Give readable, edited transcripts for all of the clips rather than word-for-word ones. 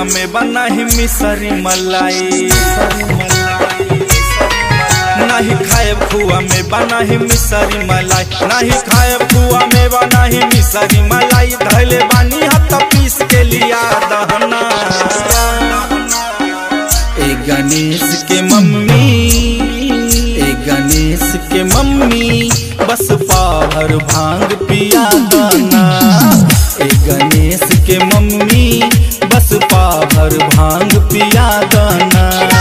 पुआ में बना ही मिसरी मलाई, नहीं खाए पुआ में बना ही मिसरी मलाई, नहीं खाए पुआ में बना ही मिसरी मलाई। धैले बानी हाथ पीस के लिया दहना। ए गणेश के मम्मी, ए गणेश के मम्मी बस पाभर भांग पिया दाना। ए गणेश के मम्मी बस पाभर भांग पिया दाना।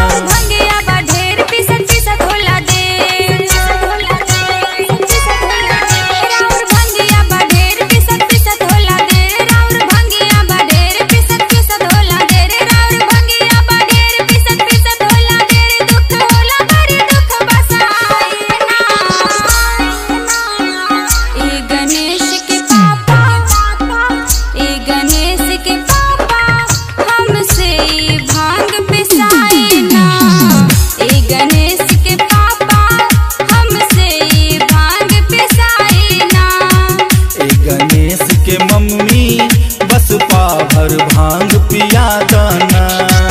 पाभर भांग पिया दाना।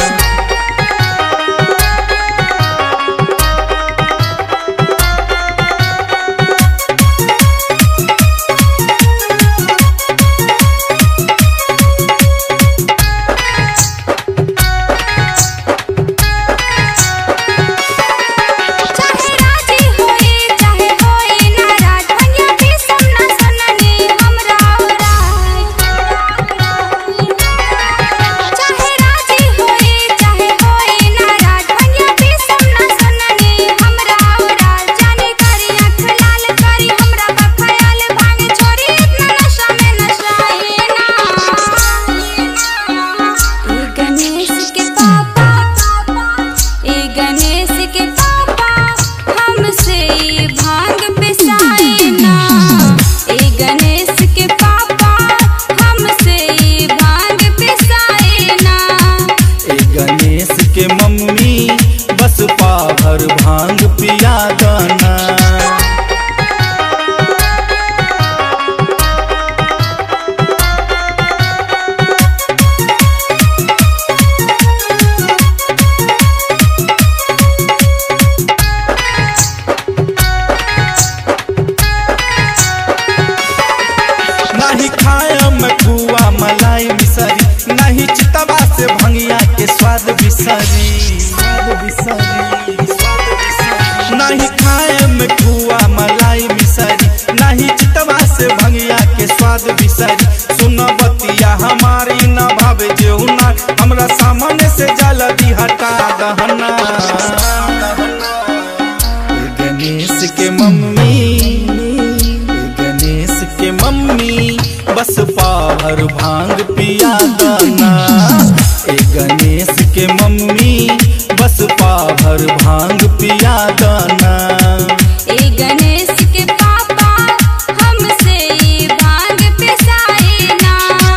के मम्मी बस पाभर भांग पिया दाना। नहीं खाया मैं पुआ मलाई मिसरी, नहीं चितवा से भंगिया के स्वाद बिसरी। नहीं खाए में पुआ मलाई मिसरी, नहीं चितवा से भंगिया के स्वाद बिसरी। सुन बतिया हमारी न भावे जेहुना, हमरा सामने से जल्दी हटा दहना। गणेश के मम्मी, गणेश के मम्मी बस पाभर भांग पिया दाना। ए गणेश के मम्मी बस पाभर भांग पिया दाना। ए गणेश के पापा हमसे ये भांग पिसाए ना।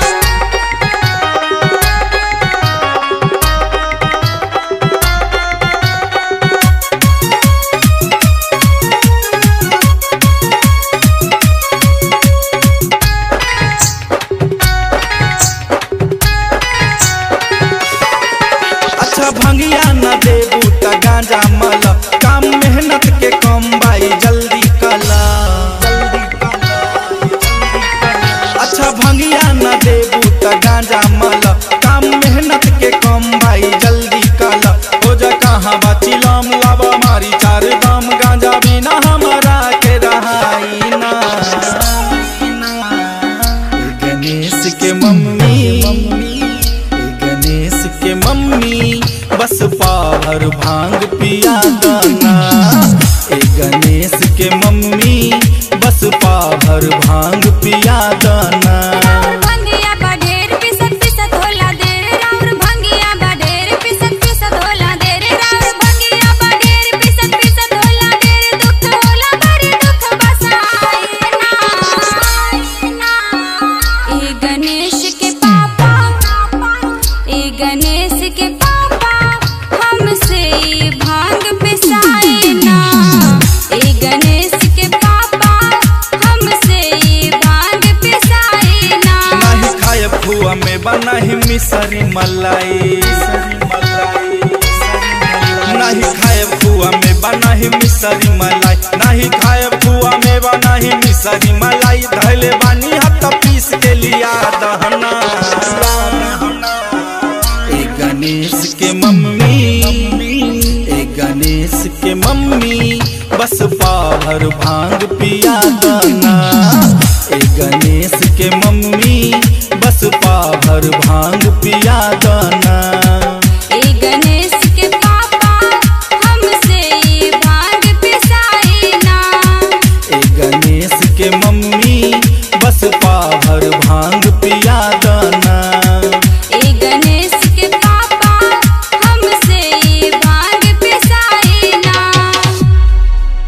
अच्छा भंगिया न देबू त गांजा मला, काम मेहनत के कम बाई जल्दी कला। अच्छा भंगिया न देबू त गांजा मला, काम मेहनत के कम बाई जल्दी कला। हो जा कहाँ बाचिलम लावा मारी चार दाम, गांजा बिना हमारा के रहाई ना। गणेश के मम्मी, गणेश के मम्मी बस पाभर भांग पिया दाना। ए गणेश के मम्मी बस पाभर भांग पिया दाना। गणेश के पापा हमसे ये भांग पिसाए ना। ए गणेश के पापा हमसे ये भांग पिसाए ना। नहीं खाए फुआ में बना ही नहीं मिसरी मलाई, नहीं खाए फुआ में नहीं मिसरी मलाई, नहीं खाए फुआ में नहीं मिसरी मलाई। धैले बानी हत पीस के लिया दहना। ए गणेश के मम्मी, ए गणेश के मम्मी बस पाभर भांग पिया दना। ए गणेश के मम्मी बस पाभर भांग पिया दना।